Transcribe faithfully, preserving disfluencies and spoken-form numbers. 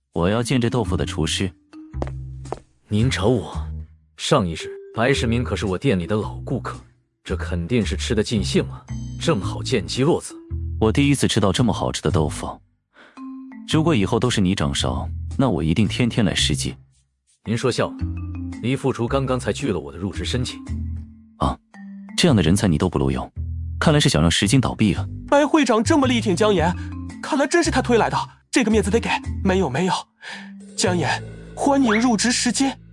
我要见这豆腐的厨师。 您找我？上一日白世明可是我店里的老顾客，这肯定是吃得尽兴了，正好见机落子。 我第一次吃到这么好吃的豆腐，如果以后都是你掌勺，那我一定天天来试镜。 您说笑了，李副厨刚刚才拒了我的入职申请。 啊，这样的人才你都不录用，看来是想让石金倒闭啊。 白会长这么力挺姜岩，看来真是他推来的，这个面子得给。没有没有，姜岩欢迎入职石金。